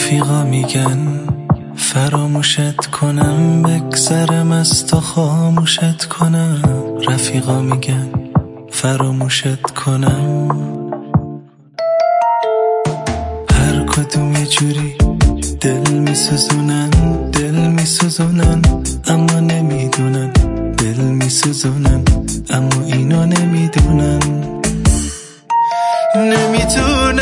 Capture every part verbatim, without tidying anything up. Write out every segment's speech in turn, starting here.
رفیقا میگن فراموشت کنم، بگذرم از تو خاموشت کنم. رفیقا میگن فراموشت کنم، هر کدوم یه جوری دل میسوزونن، دل میسوزونن اما نمیدونن، دل میسوزونن اما اینو نمیدونن. نمیدونم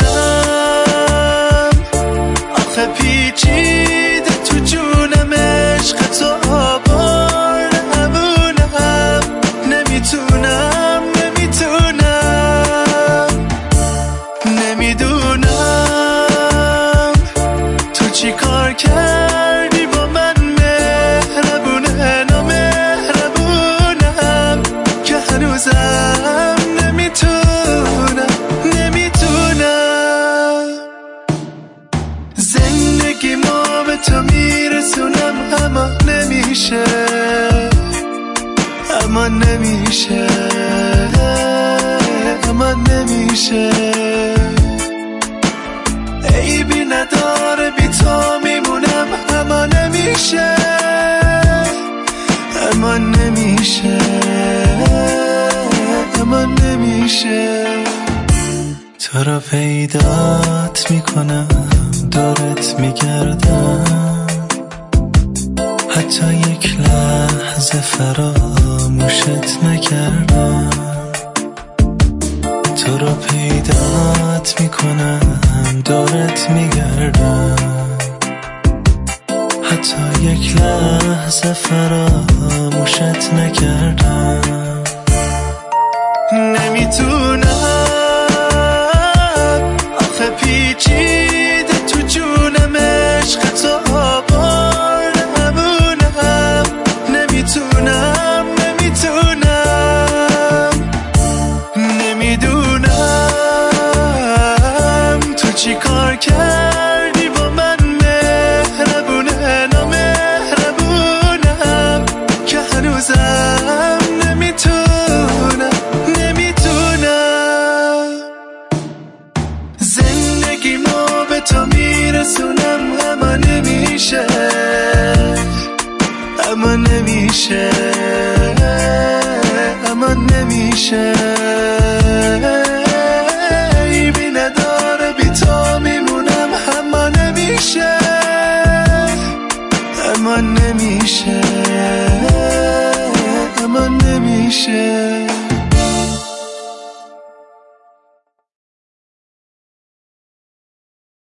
آخه پیچیده تو جونم، عشق تو آبار همونم. نمیتونم نمیتونم نمیدونم تو چی کار کردی با من، مهربونه نامهربونم که هنوزم نمیتونم نمیتونم زندگی ما به تو میرسونم، اما نمیشه اما نمیشه اما نمیشه. عیبی نداره بی تو میمونم، اما نمیشه اما نمیشه اما نمیشه. تو را پیدات میکنم، دورت میگردم، حتی یک لحظه فراموشت نکردم. تو را پیدات میکنم، دورت میگردم، حتی یک لحظه فراموشت نکردم. نمیتونم آخه پیچیده تو جونم، عشق تو آبار همونم. نمیتونم نمیتونم نمیدونم تو چی کار کردی با من، مهربونه نامهربونم که هنوزم نمیتونم نمیتونم زندگی ما به تو میرسونم، اما نمیشه اما نمیشه اما نمیشه. عیبی نداره بی تو میمونم، اما نمیشه اما نمیشه اما نمیشه.